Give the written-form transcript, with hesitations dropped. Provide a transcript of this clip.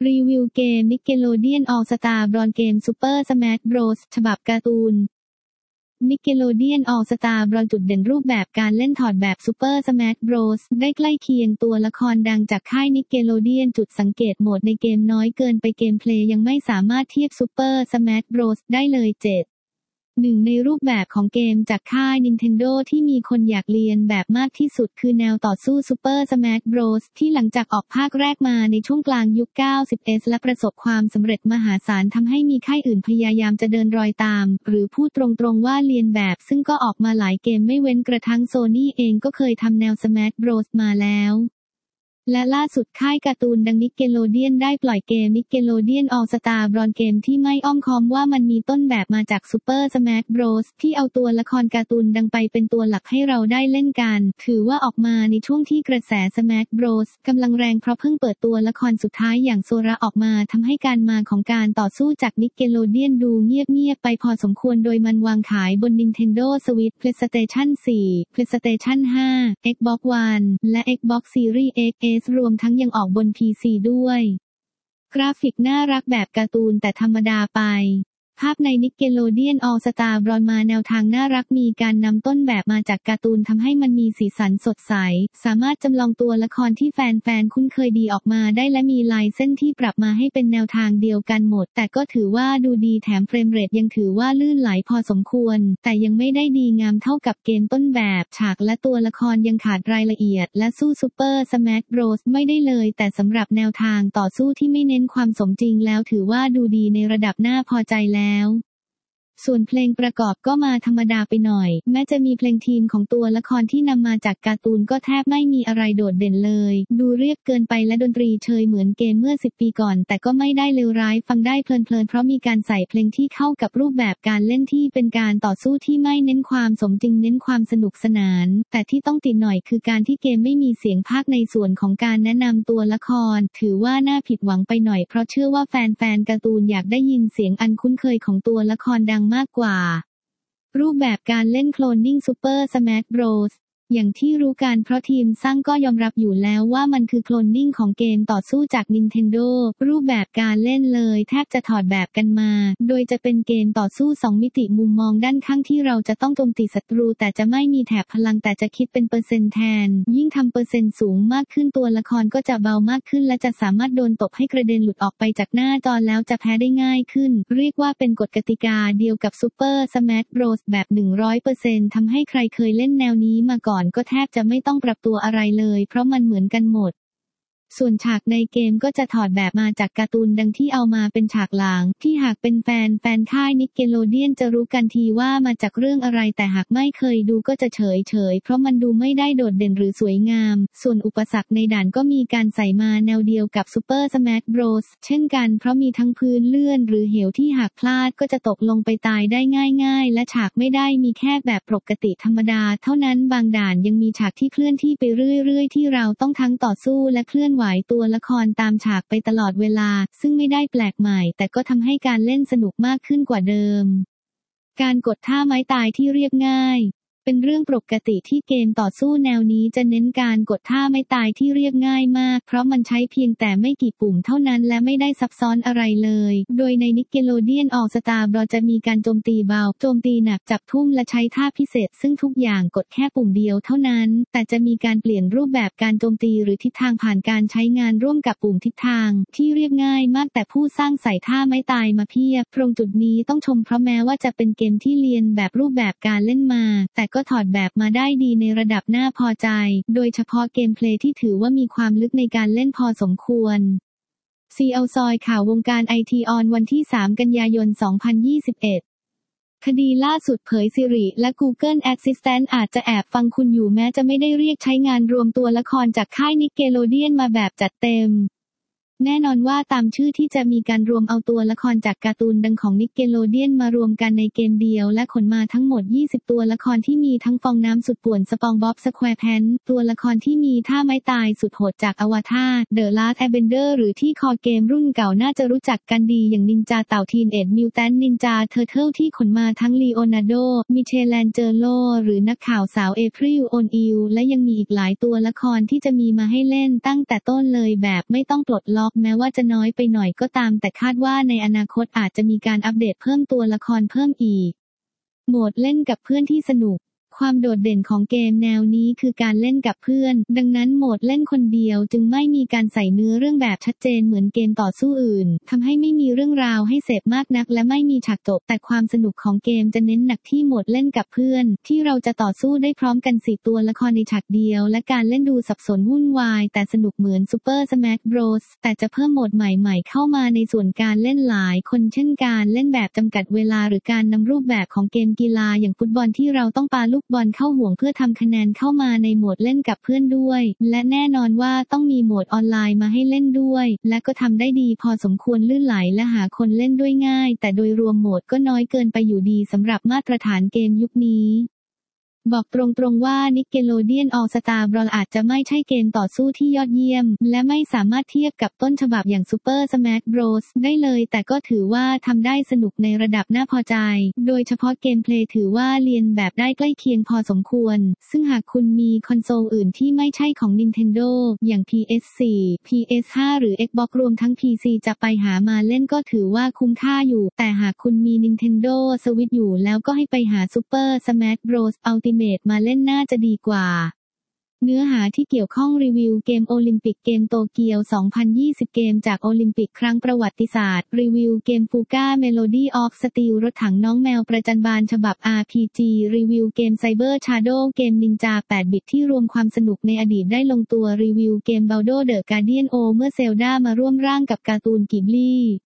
รีวิวเกม Nickelodeon All Star Brawl เกม Super Smash Bros ฉบับการ์ตูน Nickelodeon All Star Brawl จุดเด่นรูปแบบการเล่นถอดแบบ Super Smash Bros ได้ใกล้เคียงตัวละครดังจากค่าย Nickelodeon จุดสังเกตโหมดในเกมน้อยเกินไปเกมเพลย์ยังไม่สามารถเทียบ Super Smash Bros ได้เลยหนึ่งในรูปแบบของเกมจากค่าย Nintendo ที่มีคนอยากเรียนแบบมากที่สุดคือแนวต่อสู้ Super Smash Bros ที่หลังจากออกภาคแรกมาในช่วงกลางยุค 90s และประสบความสำเร็จมหาศาลทำให้มีค่ายอื่นพยายามจะเดินรอยตามหรือพูดตรงๆว่าเรียนแบบซึ่งก็ออกมาหลายเกมไม่เว้นกระทั่ง Sony เองก็เคยทำแนว Smash Bros มาแล้วและล่าสุดค่ายการ์ตูนดัง Nickelodeon ได้ปล่อยเกม Nickelodeon All Star Brawl เกมที่ไม่อ้อมค้อมว่ามันมีต้นแบบมาจาก Super Smash Bros ที่เอาตัวละครการ์ตูนดังไปเป็นตัวหลักให้เราได้เล่นกันถือว่าออกมาในช่วงที่กระแส Smash Bros กำลังแรงเพราะเพิ่งเปิดตัวละครสุดท้ายอย่างโซราออกมาทำให้การมาของการต่อสู้จาก Nickelodeon ดูเงียบๆไปพอสมควรโดยมันวางขายบน Nintendo Switch PlayStation 4 PlayStation 5 Xbox One และ Xbox Series Xรวมทั้งยังออกบน PC ด้วยกราฟิกน่ารักแบบการ์ตูนแต่ธรรมดาไปภาพใน Nickelodeon All Star Brawl มาแนวทางน่ารักมีการนำต้นแบบมาจากการ์ตูนทำให้มันมีสีสันสดใสสามารถจำลองตัวละครที่แฟนๆคุ้นเคยดีออกมาได้และมีลายเส้นที่ปรับมาให้เป็นแนวทางเดียวกันหมดแต่ก็ถือว่าดูดีแถมเฟรมเรทยังถือว่าลื่นไหลพอสมควรแต่ยังไม่ได้ดีงามเท่ากับเกมต้นแบบฉากและตัวละครยังขาดรายละเอียดและสู้ Super Smash Bros ไม่ได้เลยแต่สำหรับแนวทางต่อสู้ที่ไม่เน้นความสมจริงแล้วถือว่าดูดีในระดับน่าพอใจแล้วส่วนเพลงประกอบก็มาธรรมดาไปหน่อยแม้จะมีเพลงทีมของตัวละครที่นำมาจากการ์ตูนก็แทบไม่มีอะไรโดดเด่นเลยดูเรียบเกินไปและดนตรีเชยเหมือนเกมเมื่อ10 ปีก่อนแต่ก็ไม่ได้เลวร้ายฟังได้เพลินๆเพราะมีการใส่เพลงที่เข้ากับรูปแบบการเล่นที่เป็นการต่อสู้ที่ไม่เน้นความสมจริงเน้นความสนุกสนานแต่ที่ต้องติดหน่อยคือการที่เกมไม่มีเสียงพากย์ในส่วนของการแนะนำตัวละครถือว่าน่าผิดหวังไปหน่อยเพราะเชื่อว่าแฟนๆการ์ตูนอยากได้ยินเสียงอันคุ้นเคยของตัวละครดังมากกว่ารูปแบบการเล่นโคลนนิ่ง Super Smash Bros อย่างที่รู้กันเพราะทีมสร้างก็ยอมรับอยู่แล้วว่ามันคือโคลนนิ่งของเกมต่อสู้จาก Nintendo รูปแบบการเล่นเลยแทบจะถอดแบบกันมาโดยจะเป็นเกมต่อสู้2มิติมุมมองด้านข้างที่เราจะต้องโจมตีศัตรูแต่จะไม่มีแถบพลังแต่จะคิดเป็นเปอร์เซ็นต์แทนยิ่งทำเปอร์เซ็นต์สูงมากขึ้นตัวละครก็จะเบามากขึ้นและจะสามารถโดนตบให้กระเด็นหลุดออกไปจากหน้าจอแล้วจะแพ้ได้ง่ายขึ้นเรียกว่าเป็นกฎกติกาเดียวกับ Super Smash Bros แบบ 100% ทำให้ใครเคยเล่นแนวนี้มาก่อนก็แทบจะไม่ต้องปรับตัวอะไรเลยเพราะมันเหมือนกันหมดส่วนฉากในเกมก็จะถอดแบบมาจากการ์ตูนดังที่เอามาเป็นฉากหลังที่หากเป็นแฟนค่าย Nickelodeon จะรู้กันทีว่ามาจากเรื่องอะไรแต่หากไม่เคยดูก็จะเฉยเพราะมันดูไม่ได้โดดเด่นหรือสวยงามส่วนอุปสรรคในด่านก็มีการใส่มาแนวเดียวกับ Super Smash Bros เช่นกันเพราะมีทั้งพื้นเลื่อนหรือเหวที่หากพลาดก็จะตกลงไปตายได้ง่ายๆและฉากไม่ได้มีแค่แบบปกติธรรมดาเท่านั้นบางด่านยังมีฉากที่เคลื่อนที่ไปเรื่อยๆที่เราต้องทั้งต่อสู้และเคลื่อนไหวตัวละครตามฉากไปตลอดเวลาซึ่งไม่ได้แปลกใหม่แต่ก็ทำให้การเล่นสนุกมากขึ้นกว่าเดิมการกดท่าไม้ตายที่เรียบง่ายเป็นเรื่องปกติที่เกมต่อสู้แนวนี้จะเน้นการกดท่าไม่ตายที่เรียบง่ายมากเพราะมันใช้เพียงแต่ไม่กี่ปุ่มเท่านั้นและไม่ได้ซับซ้อนอะไรเลยโดยใน Nickelodeon All Star Brawl จะมีการโจมตีเบาโจมตีหนักจับทุ่มและใช้ท่าพิเศษซึ่งทุกอย่างกดแค่ปุ่มเดียวเท่านั้นแต่จะมีการเปลี่ยนรูปแบบการโจมตีหรือทิศทางผ่านการใช้งานร่วมกับปุ่มทิศทางที่เรียบง่ายมากแต่ผู้สร้างใส่ท่าไม่ตายมาเพียบตรงจุดนี้ต้องชมเพราะแม้ว่าจะเป็นเกมที่เรียนแบบรูปแบบการเล่นมาแต่ก็ถอดแบบมาได้ดีในระดับน่าพอใจโดยเฉพาะเกมเพลย์ที่ถือว่ามีความลึกในการเล่นพอสมควรCL ซอยข่าววงการ IT on วันที่ 3 กันยายน 2021 คดีล่าสุดเผย Siri และ Google Assistant อาจจะแอบฟังคุณอยู่แม้จะไม่ได้เรียกใช้งานรวมตัวละครจากค่าย Nickelodeon มาแบบจัดเต็มแน่นอนว่าตามชื่อที่จะมีการรวมเอาตัวละครจากการ์ตูนดังของ Nickelodeon มารวมกันในเกมเดียวและขนมาทั้งหมด20ตัวละครที่มีทั้งฟองน้ำสุดป่วน SpongeBob SquarePants ตัวละครที่มีท่าไม้ตายสุดโหดจากอวตาร The Last Airbender หรือที่คอเกมรุ่นเก่าน่าจะรู้จักกันดีอย่างนินจาเต่า Teenage Mutant Ninja Turtle ที่ขนมาทั้ง Leonardo Michelangelo หรือนักข่าวสาว April O'Neil และยังมีอีกหลายตัวละครที่จะมีมาให้เล่นตั้งแต่ต้นเลยแบบไม่ต้องปลดล็อกแม้ว่าจะน้อยไปหน่อยก็ตามแต่คาดว่าในอนาคตอาจจะมีการอัปเดตเพิ่มตัวละครเพิ่มอีกโหมดเล่นกับเพื่อนที่สนุกความโดดเด่นของเกมแนวนี้คือการเล่นกับเพื่อนดังนั้นโหมดเล่นคนเดียวจึงไม่มีการใส่เนื้อเรื่องแบบชัดเจนเหมือนเกมต่อสู้อื่นทำให้ไม่มีเรื่องราวให้เสพมากนักและไม่มีฉากจบแต่ความสนุกของเกมจะเน้นหนักที่โหมดเล่นกับเพื่อนที่เราจะต่อสู้ได้พร้อมกัน4ตัวละครในฉากเดียวและการเล่นดูสับสนวุ่นวายแต่สนุกเหมือน Super Smash Bros แต่จะเพิ่มโหมดใหม่ๆเข้ามาในส่วนการเล่นหลายคนเช่นการเล่นแบบจำกัดเวลาหรือการนำรูปแบบของเกมกีฬาอย่างฟุตบอลที่เราต้องปาลูกบอลเข้าห่วงเพื่อทำคะแนนเข้ามาในโหมดเล่นกับเพื่อนด้วยและแน่นอนว่าต้องมีโหมดออนไลน์มาให้เล่นด้วยและก็ทำได้ดีพอสมควรลื่นไหลและหาคนเล่นด้วยง่ายแต่โดยรวมโหมดก็น้อยเกินไปอยู่ดีสำหรับมาตรฐานเกมยุคนี้บอกตรงๆว่า Nickelodeon All Star Brawl อาจจะไม่ใช่เกมต่อสู้ที่ยอดเยี่ยมและไม่สามารถเทียบกับต้นฉบับอย่าง Super Smash Bros ได้เลยแต่ก็ถือว่าทำได้สนุกในระดับน่าพอใจโดยเฉพาะเกมเพลย์ถือว่าเรียนแบบได้ใกล้เคียงพอสมควรซึ่งหากคุณมีคอนโซลอื่นที่ไม่ใช่ของ Nintendo อย่าง PS4 PS5 หรือ Xbox รวมทั้ง PC จะไปหามาเล่นก็ถือว่าคุ้มค่าอยู่แต่หากคุณมี Nintendo Switch อยู่แล้วก็ให้ไปหา Super Smash Bros Ultimateมาเล่นน่าจะดีกว่าเนื้อหาที่เกี่ยวข้องรีวิวเกมโอลิมปิกเกมโตเกียว 2020 เกมจากโอลิมปิกครั้งประวัติศาสตร์รีวิวเกมฟูก้าเมโลดี้ออฟสตีลรถถังน้องแมวประจันบานฉบับ RPG รีวิวเกมไซเบอร์ชาโดว์เกมนินจา8 บิตที่รวมความสนุกในอดีตได้ลงตัวรีวิวเกม Baldur the Guardian เมื่อเซลดามาร่วมร่างกับการ์ตูนกิบลี่